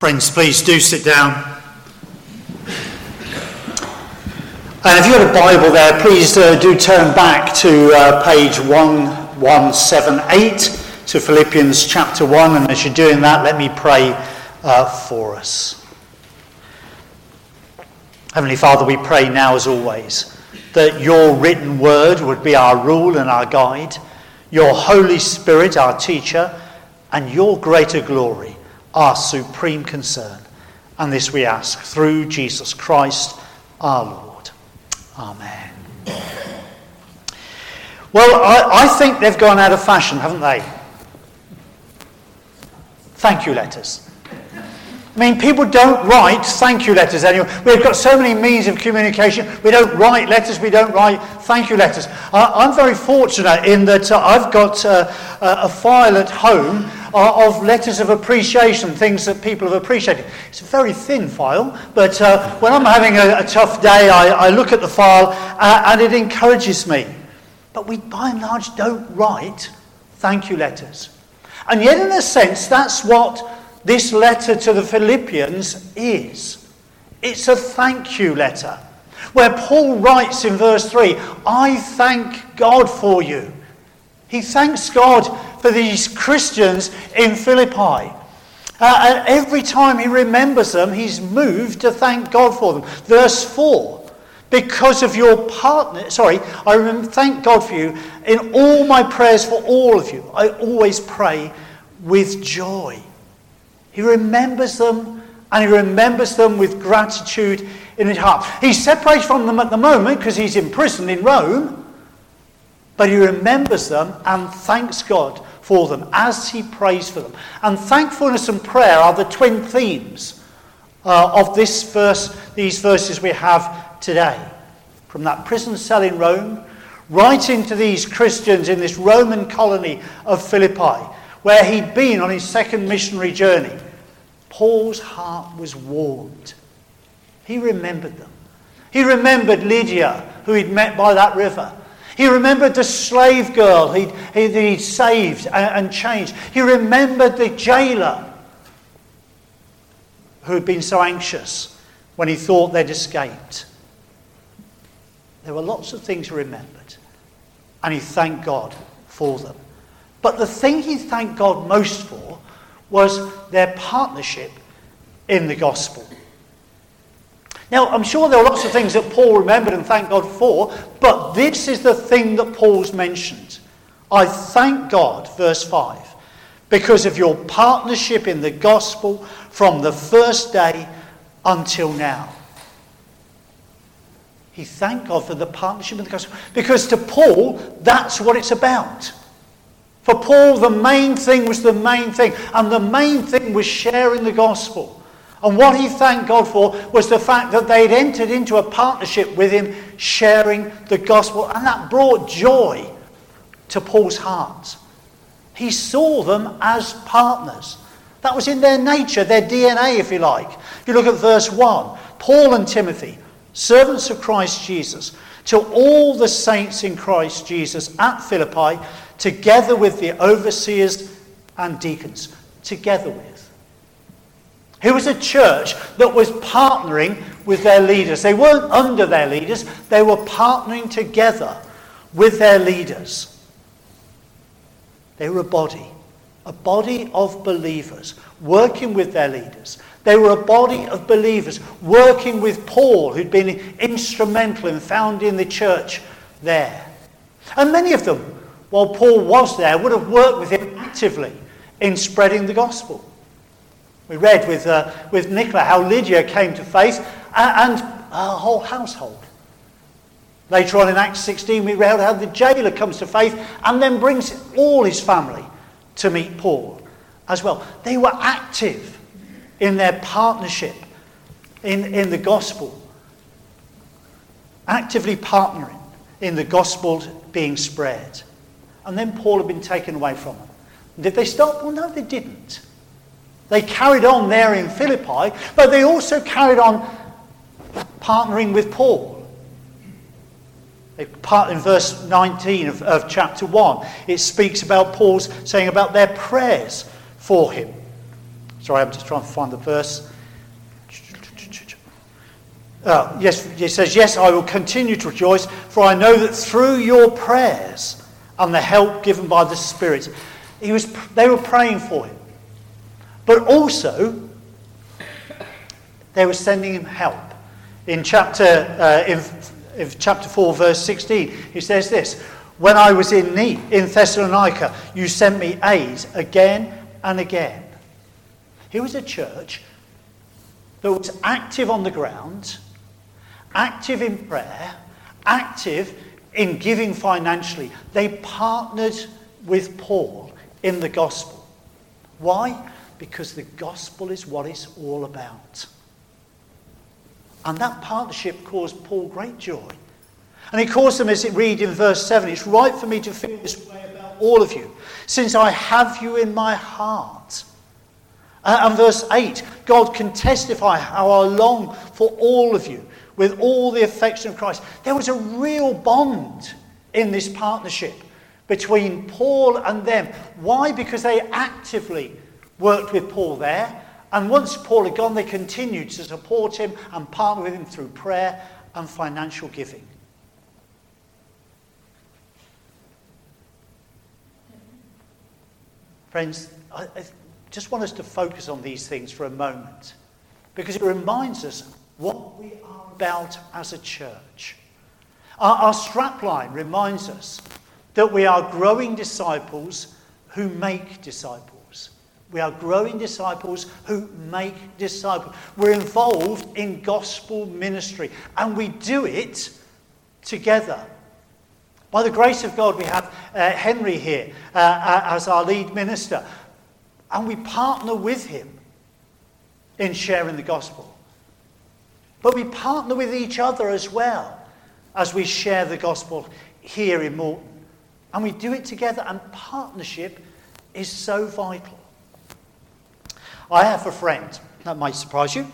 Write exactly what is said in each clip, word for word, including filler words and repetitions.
Friends, please do sit down. And if you've got a Bible there, please uh, do turn back to uh, page eleven seventy-eight, to Philippians chapter one. And as you're doing that, let me pray uh, for us. Heavenly Father, we pray now as always that your written word would be our rule and our guide, your Holy Spirit our teacher, and your greater glory our supreme concern. And this we ask through Jesus Christ our Lord. Amen. Well, I, I think they've gone out of fashion, haven't they? Thank you letters. I mean, people don't write thank you letters anymore. We've got so many means of communication. We don't write letters. We don't write thank you letters. I, I'm very fortunate in that uh, I've got uh, a file at home uh, of letters of appreciation, things that people have appreciated. It's a very thin file, but uh, when I'm having a, a tough day, I, I look at the file uh, and it encourages me. But we, by and large, don't write thank you letters. And yet, in a sense, that's what this letter to the Philippians is. It's a thank you letter, where Paul writes in verse three, I thank God for you. He thanks God for these Christians in Philippi. Uh, and every time he remembers them, he's moved to thank God for them. Verse four, because of your partner, sorry, I rem- thank God for you in all my prayers for all of you. I always pray with joy. He remembers them, and he remembers them with gratitude in his heart. He's separated from them at the moment because he's imprisoned in Rome, but he remembers them and thanks God for them as he prays for them. And thankfulness and prayer are the twin themes uh, of this verse, these verses we have today. From that prison cell in Rome, right into these Christians in this Roman colony of Philippi, where he'd been on his second missionary journey. Paul's heart was warmed. He remembered them. He remembered Lydia, who he'd met by that river. He remembered the slave girl he'd, he'd saved and, and changed. He remembered the jailer who had been so anxious when he thought they'd escaped. There were lots of things he remembered, and he thanked God for them. But the thing he thanked God most for was their partnership in the gospel. Now, I'm sure there are lots of things that Paul remembered and thanked God for, but this is the thing that Paul's mentioned. I thank God, verse five, because of your partnership in the gospel from the first day until now. He thanked God for the partnership in the gospel, because to Paul, that's what it's about. For Paul, the main thing was the main thing. And the main thing was sharing the gospel. And what he thanked God for was the fact that they'd entered into a partnership with him, sharing the gospel. And that brought joy to Paul's heart. He saw them as partners. That was in their nature, their D N A, if you like. If you look at verse one, Paul and Timothy, servants of Christ Jesus, to all the saints in Christ Jesus at Philippi, together with the overseers and deacons. Together with. It was a church that was partnering with their leaders. They weren't under their leaders. They were partnering together with their leaders. They were a body. A body of believers working with their leaders. They were a body of believers working with Paul, who'd been instrumental in founding the church there. And many of them, while Paul was there, would have worked with him actively in spreading the gospel. We read with uh, with Nicola how Lydia came to faith and, and her whole household. Later on in Acts sixteen, we read how the jailer comes to faith and then brings all his family to meet Paul as well. They were active in their partnership in, in the gospel, actively partnering in the gospel being spread. And then Paul had been taken away from them. Did they stop? Well, no, they didn't. They carried on there in Philippi, but they also carried on partnering with Paul. In verse nineteen of, of chapter one, it speaks about Paul's saying about their prayers for him. Sorry, I'm just trying to find the verse. Uh, yes, it says, yes, I will continue to rejoice, for I know that through your prayers and the help given by the Spirit, he was, they were praying for him. But also, they were sending him help. In chapter, uh, in, in chapter four, verse sixteen, he says this, when I was in need in Thessalonica, you sent me aid again and again. Here was a church that was active on the ground, active in prayer, active in giving financially. They partnered with Paul in the gospel. Why? Because the gospel is what it's all about. And that partnership caused Paul great joy. And he caused them, as it reads in verse seven, it's right for me to feel this way about all of you, since I have you in my heart. Uh, and verse eight, God can testify how I long for all of you with all the affection of Christ. There was a real bond in this partnership between Paul and them. Why? Because they actively worked with Paul there. And once Paul had gone, they continued to support him and partner with him through prayer and financial giving. Friends, I, I just want us to focus on these things for a moment, because it reminds us what we are about as a church. Our, our strapline reminds us that we are growing disciples who make disciples. We are growing disciples who make disciples. We're involved in gospel ministry, and we do it together. By the grace of God, we have uh, Henry here uh, as our lead minister, and we partner with him in sharing the gospel. But we partner with each other as well as we share the gospel here in Morton. And we do it together, and partnership is so vital. I have a friend, that might surprise you.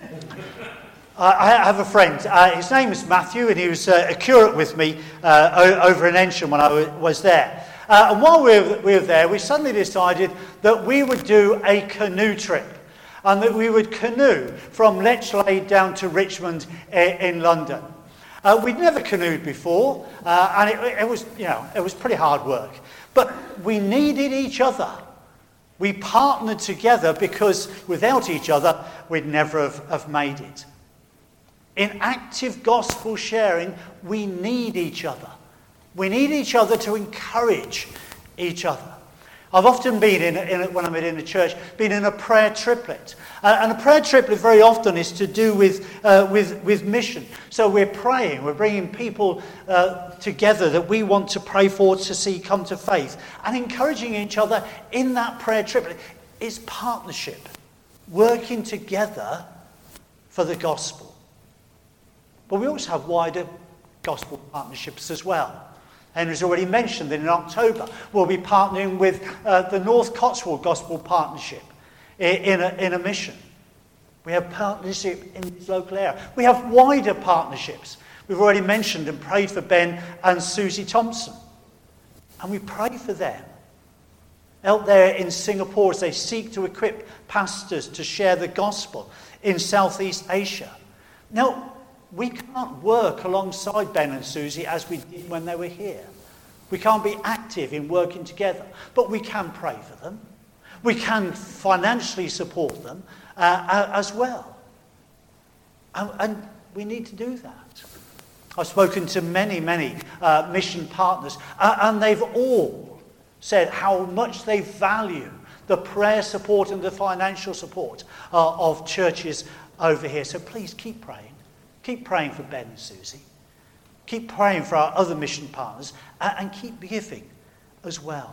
uh, I have a friend, uh, his name is Matthew, and he was uh, a curate with me uh, o- over in Ensham when I w- was there. Uh, and while we were, we were there, we suddenly decided that we would do a canoe trip, and that we would canoe from Lechlade down to Richmond uh, in London. Uh, we'd never canoed before, uh, and it, it was, you know, it was pretty hard work. But we needed each other. We partnered together because without each other, we'd never have, have made it. In active gospel sharing, we need each other. We need each other to encourage each other. I've often been, in, in a, when I'm in a church, been in a prayer triplet. Uh, and a prayer triplet very often is to do with, uh, with, with mission. So we're praying, we're bringing people uh, together that we want to pray for to see come to faith. And encouraging each other in that prayer triplet is partnership. Working together for the gospel. But we also have wider gospel partnerships as well. Henry's already mentioned that in October we'll be partnering with uh, the North Cotswold Gospel Partnership in, in, a, in a mission. We have partnership in this local area. We have wider partnerships. We've already mentioned and prayed for Ben and Susie Thompson. And we pray for them out there in Singapore as they seek to equip pastors to share the gospel in Southeast Asia. Now, we can't work alongside Ben and Susie as we did when they were here. We can't be active in working together, but we can pray for them. We can financially support them uh, as well. And, and we need to do that. I've spoken to many, many uh, mission partners, uh, and they've all said how much they value the prayer support and the financial support uh, of churches over here. So please keep praying. Keep praying for Ben and Susie. Keep praying for our other mission partners, and, and keep giving as well.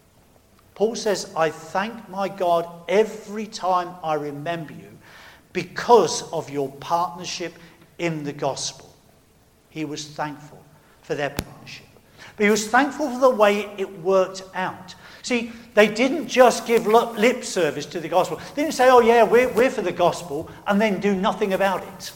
Paul says, I thank my God every time I remember you because of your partnership in the gospel. He was thankful for their partnership. But he was thankful for the way it worked out. See, they didn't just give lip service to the gospel. They didn't say, oh yeah, we're, we're for the gospel, and then do nothing about it.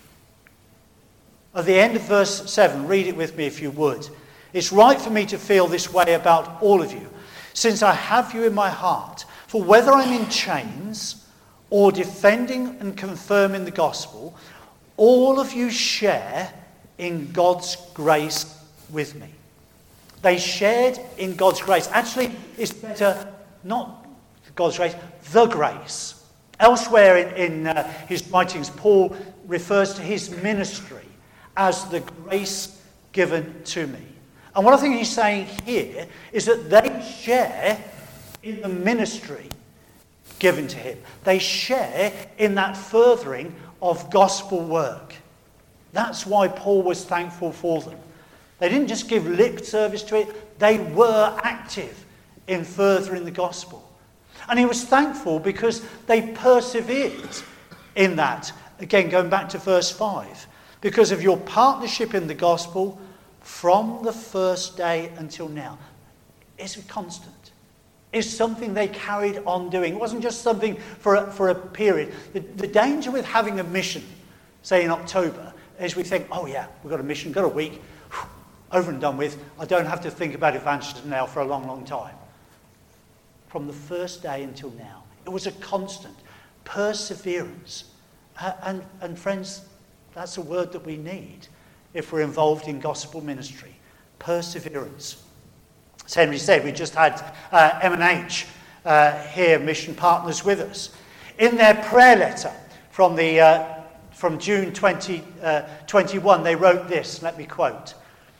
At the end of verse seven, read it with me if you would. It's right for me to feel this way about all of you, since I have you in my heart, For whether I'm in chains or defending and confirming the gospel, all of you share in God's grace with me. They shared in God's grace. Actually, it's better not God's grace, the grace. Elsewhere in, in uh, his writings, Paul refers to his ministry as the grace given to me. And what I think he's saying here is that they share in the ministry given to him. They share in that furthering of gospel work. That's why Paul was thankful for them. They didn't just give lip service to it, they were active in furthering the gospel. And he was thankful because they persevered in that. Again, going back to verse five. Because of your partnership in the gospel from the first day until now. It's constant. It's something they carried on doing. It wasn't just something for a, for a period. The, the danger with having a mission, say in October, is we think, oh yeah, we've got a mission, got a week, whew, over and done with. I don't have to think about evangelism now for a long, long time. From the first day until now, it was a constant perseverance. Uh, and, and friends, that's a word that we need if we're involved in gospel ministry. Perseverance. As Henry said, we just had uh, M and H uh, here, mission partners with us. In their prayer letter from, the, uh, from June twenty twenty-one, they wrote this, let me quote.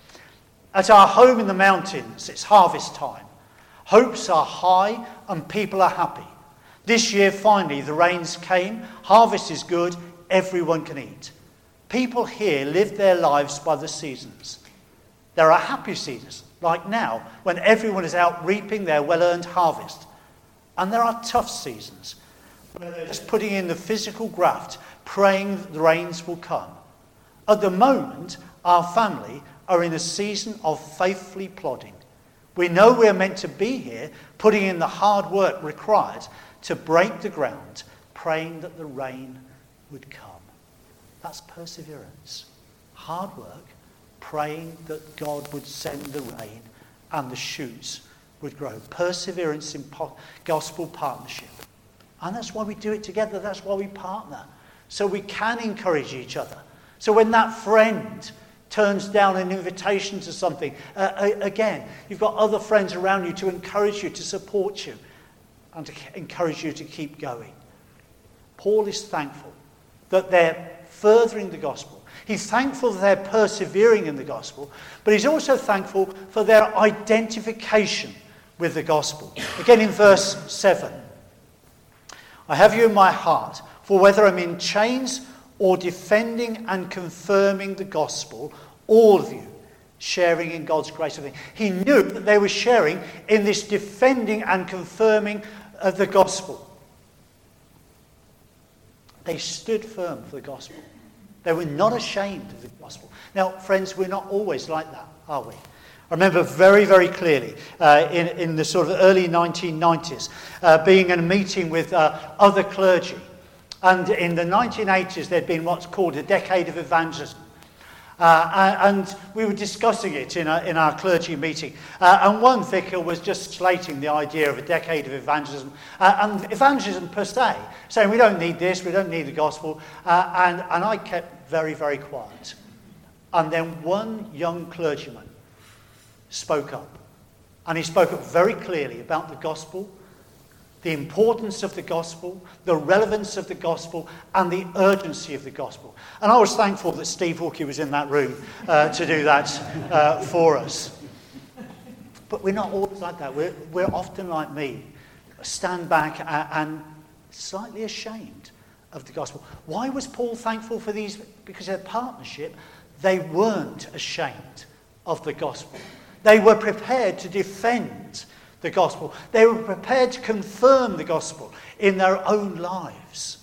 At our home in the mountains, it's harvest time. Hopes are high and people are happy. This year, finally, the rains came. Harvest is good. Everyone can eat. People here live their lives by the seasons. There are happy seasons, like now, when everyone is out reaping their well-earned harvest. And there are tough seasons, where they're just putting in the physical graft, praying the rains will come. At the moment, our family are in a season of faithfully plodding. We know we're meant to be here, putting in the hard work required to break the ground, praying that the rain would come. That's perseverance. Hard work, praying that God would send the rain and the shoots would grow. Perseverance in po- gospel partnership. And that's why we do it together. That's why we partner. So we can encourage each other. So when that friend turns down an invitation to something, uh, again, you've got other friends around you to encourage you, to support you, and to encourage you to keep going. Paul is thankful that they're furthering the gospel. He's thankful that they're persevering in the gospel, but he's also thankful for their identification with the gospel. Again in verse seven. I have you in my heart, for whether I'm in chains or defending and confirming the gospel, all of you sharing in God's grace with me. He knew that they were sharing in this defending and confirming of the gospel. They stood firm for the gospel. They were not ashamed of the gospel. Now, friends, we're not always like that, are we? I remember very, very clearly uh, in, in the sort of early nineteen nineties uh, being in a meeting with uh, other clergy. And in the nineteen eighties, there'd been what's called a decade of evangelism. Uh, and we were discussing it in, a, in our clergy meeting. Uh, and one vicar was just slating the idea of a decade of evangelism. Uh, and evangelism per se, saying we don't need this, we don't need the gospel. Uh, and, and I kept very, very quiet. And then one young clergyman spoke up. And he spoke up very clearly about the gospel, the importance of the gospel, the relevance of the gospel, and the urgency of the gospel. And I was thankful that Steve Hawkey was in that room uh, to do that uh, for us. But we're not always like that. We're, we're often like me, stand back and, and slightly ashamed of the gospel. Why was Paul thankful for these? Because of their partnership, they weren't ashamed of the gospel. They were prepared to defend the gospel. They were prepared to confirm the gospel in their own lives.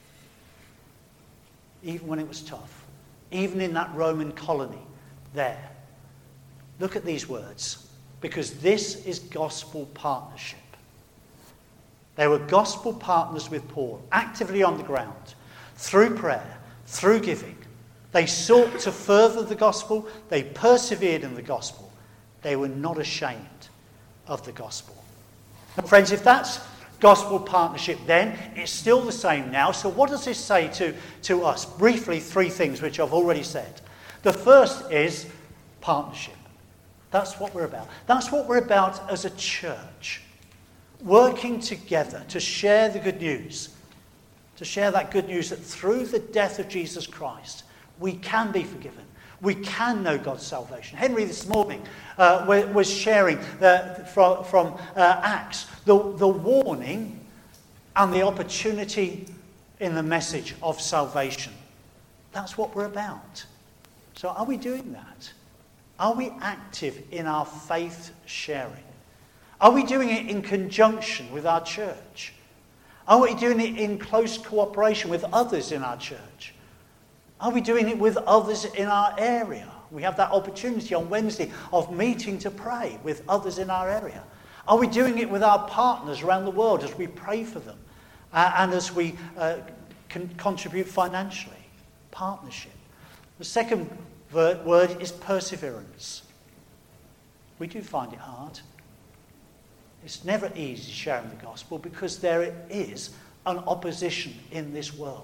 Even when it was tough. Even in that Roman colony there. Look at these words. Because this is gospel partnership. They were gospel partners with Paul, actively on the ground, through prayer, through giving. They sought to further the gospel. They persevered in the gospel. They were not ashamed of the gospel. And friends, if that's gospel partnership then. It's still the same now. So what does this say to, to us? Briefly, three things which I've already said. The first is partnership. That's what we're about. That's what we're about as a church. Working together to share the good news. To share that good news that through the death of Jesus Christ, we can be forgiven. We can know God's salvation. Henry this morning uh, was sharing uh, from, from uh, Acts the, the warning and the opportunity in the message of salvation. That's what we're about. So are we doing that? Are we active in our faith sharing? Are we doing it in conjunction with our church? Are we doing it in close cooperation with others in our church? Are we doing it with others in our area? We have that opportunity on Wednesday of meeting to pray with others in our area. Are we doing it with our partners around the world as we pray for them uh, and as we uh, can contribute financially? Partnership. The second word is perseverance. We do find it hard. It's never easy sharing the gospel because there is an opposition in this world.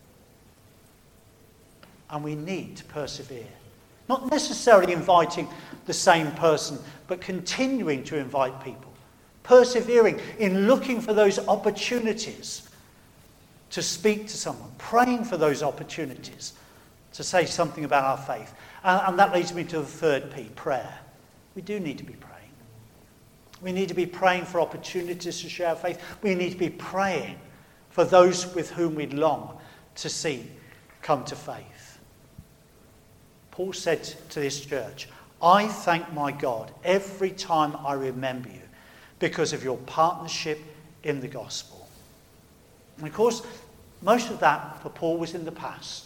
And we need to persevere. Not necessarily inviting the same person, but continuing to invite people. Persevering in looking for those opportunities to speak to someone. Praying for those opportunities to say something about our faith. And, and that leads me to the third P, prayer. We do need to be praying. We need to be praying for opportunities to share our faith. We need to be praying for those with whom we long to see come to faith. Paul said to this church, I thank my God every time I remember you because of your partnership in the gospel. And of course, most of that for Paul was in the past.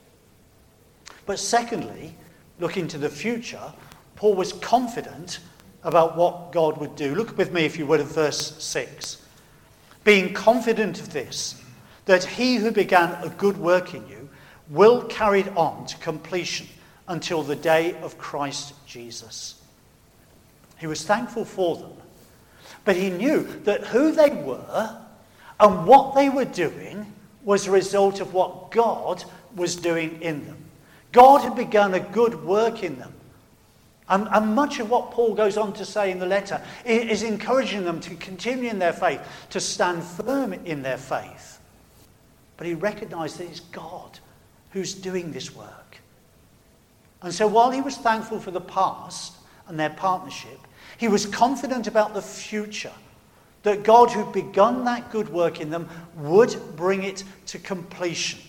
But secondly, looking to the future, Paul was confident about what God would do. Look with me, if you would, at verse six. Being confident of this, that he who began a good work in you will carry it on to completion until the day of Christ Jesus. He was thankful for them, but he knew that who they were and what they were doing was a result of what God was doing in them. God had begun a good work in them. And, and much of what Paul goes on to say in the letter is encouraging them to continue in their faith, to stand firm in their faith. But he recognized that it's God who's doing this work. And so while he was thankful for the past and their partnership, he was confident about the future, that God who'd begun that good work in them would bring it to completion.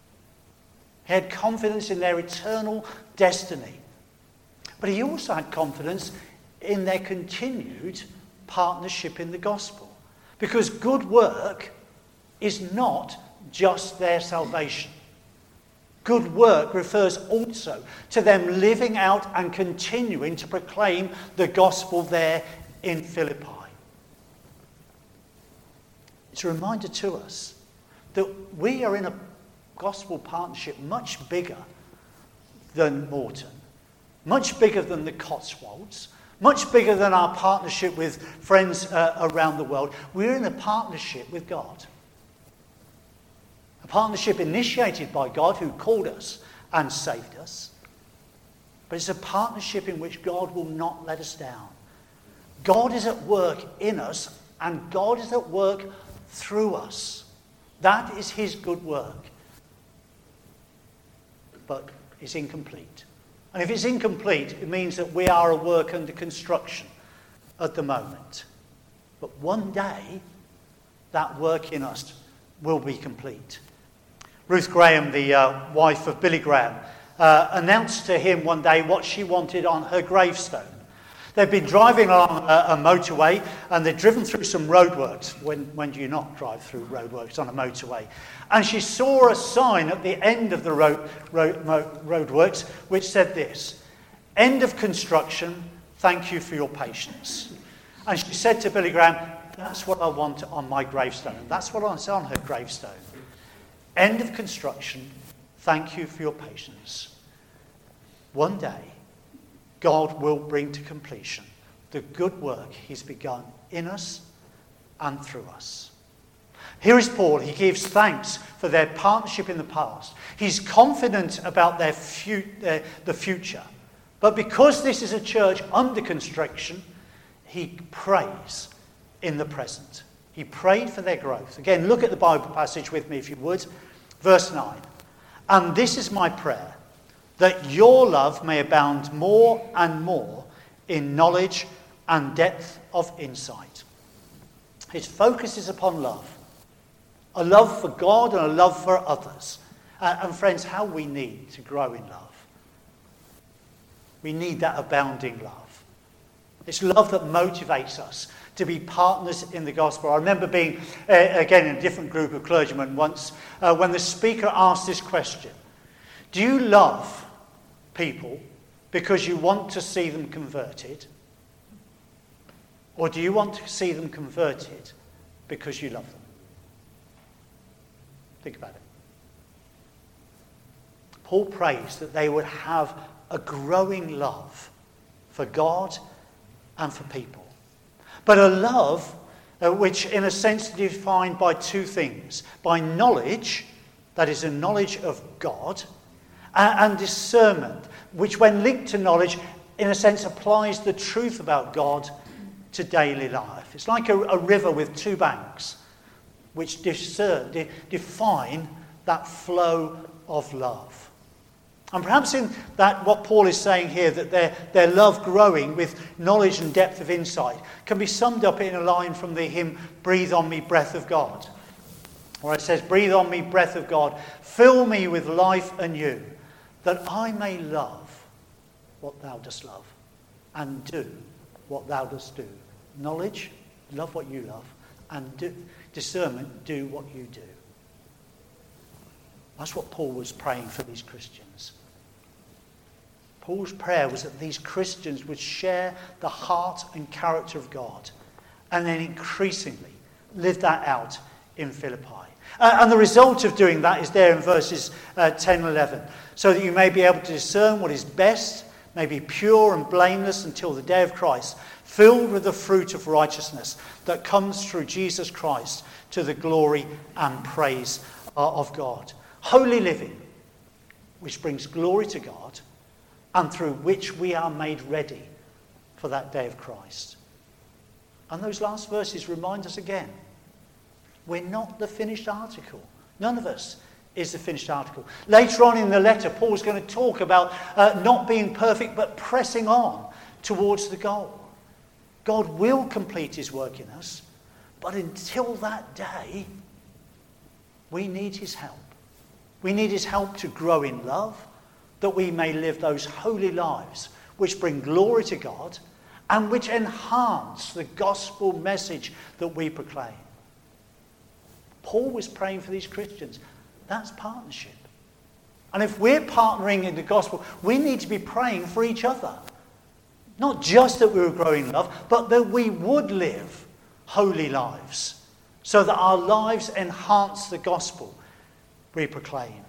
He had confidence in their eternal destiny. But he also had confidence in their continued partnership in the gospel. Because good work is not just their salvation. Good work refers also to them living out and continuing to proclaim the gospel there in Philippi. It's a reminder to us that we are in a gospel partnership much bigger than Morton. Much bigger than the Cotswolds, much bigger than our partnership with friends uh, around the world. We're in a partnership with God. A partnership initiated by God who called us and saved us. But it's a partnership in which God will not let us down. God is at work in us and God is at work through us. That is his good work. But it's incomplete. And if it's incomplete, it means that we are a work under construction at the moment. But one day, that work in us will be complete. Ruth Graham, the uh, wife of Billy Graham, uh, announced to him one day what she wanted on her gravestone. They'd been driving along a, a motorway and they'd driven through some roadworks. When, when do you not drive through roadworks on a motorway? And she saw a sign at the end of the road, road, roadworks which said this, "End of construction, thank you for your patience." And she said to Billy Graham, that's what I want on my gravestone. And that's what I saw on her gravestone. End of construction, thank you for your patience. One day, God will bring to completion the good work he's begun in us and through us. Here is Paul. He gives thanks for their partnership in the past. He's confident about their fu- uh, the future. But because this is a church under construction, he prays in the present. He prayed for their growth. Again, look at the Bible passage with me if you would. Verse nine. And this is my prayer, that your love may abound more and more in knowledge and depth of insight. His focus is upon love. A love for God and a love for others. Uh, and friends, how we need to grow in love. We need that abounding love. It's love that motivates us to be partners in the gospel. I remember being, uh, again, in a different group of clergymen once, uh, when the speaker asked this question: do you love people because you want to see them converted? Or do you want to see them converted because you love them? Think about it. Paul prays that they would have a growing love for God and for people. But a love uh, which in a sense is defined by two things. By knowledge, that is a knowledge of God, and, and discernment, which when linked to knowledge, in a sense applies the truth about God to daily life. It's like a, a river with two banks, which discern, de, define that flow of love. And perhaps in that, what Paul is saying here, that their, their love growing with knowledge and depth of insight, can be summed up in a line from the hymn, Breathe on Me, Breath of God. Where it says, breathe on me, breath of God, fill me with life anew, that I may love what thou dost love, and do what thou dost do. Knowledge, love what you love, and do, discernment, do what you do. That's what Paul was praying for these Christians. Paul's prayer was that these Christians would share the heart and character of God, and then increasingly live that out in Philippi. Uh, and the result of doing that is there in verses uh, ten and eleven. So that you may be able to discern what is best, may be pure and blameless until the day of Christ, filled with the fruit of righteousness that comes through Jesus Christ to the glory and praise uh, of God. Holy living, which brings glory to God, and through which we are made ready for that day of Christ. And those last verses remind us again, we're not the finished article. None of us is the finished article. Later on in the letter, Paul's going to talk about uh, not being perfect, but pressing on towards the goal. God will complete his work in us, but until that day, we need his help. We need his help to grow in love, that we may live those holy lives which bring glory to God and which enhance the gospel message that we proclaim. Paul was praying for these Christians. That's partnership. And if we're partnering in the gospel, we need to be praying for each other. Not just that we would grow in love, but that we would live holy lives so that our lives enhance the gospel we proclaim.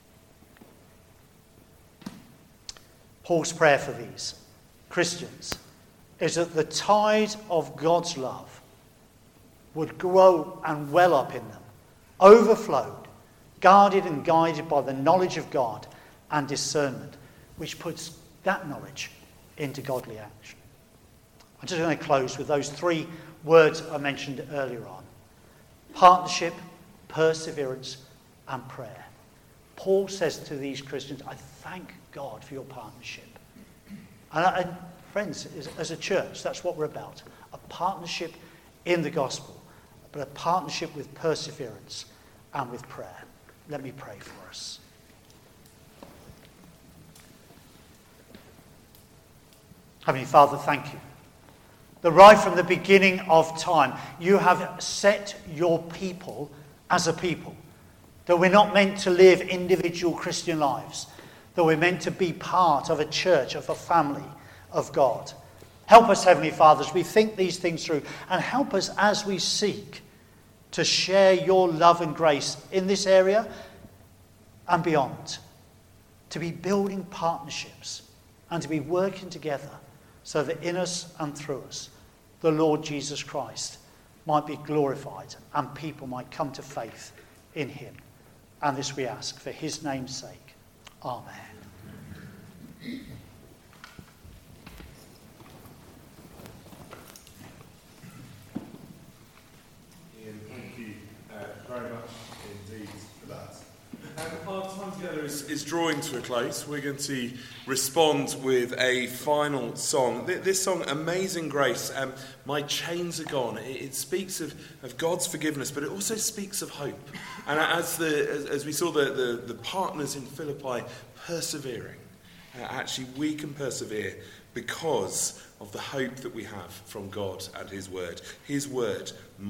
Paul's prayer for these Christians is that the tide of God's love would grow and well up in them, overflowed, guarded and guided by the knowledge of God and discernment, which puts that knowledge into godly action. I'm just going to close with those three words I mentioned earlier on. Partnership, perseverance, and prayer. Paul says to these Christians, I thank God for your partnership. And, and friends, as, as a church, that's what we're about. A partnership in the gospel, but a partnership with perseverance and with prayer. Let me pray for us. Heavenly Father, thank you. That right from the beginning of time, you have set your people as a people. That we're not meant to live individual Christian lives. That we're meant to be part of a church, of a family of God. Help us, Heavenly Father, as we think these things through, and help us as we seek to share your love and grace in this area and beyond. To be building partnerships and to be working together so that in us and through us, the Lord Jesus Christ might be glorified and people might come to faith in him. And this we ask for his name's sake. Amen. Ian, thank you uh, very much indeed for that. And our time together is, is drawing to a close. We're going to respond with a final song. This song, Amazing Grace, um, My Chains Are Gone. It, it speaks of, of God's forgiveness, but it also speaks of hope. And as the as, as we saw the, the, the partners in Philippi persevering, uh, actually we can persevere because of the hope that we have from God and his word. His word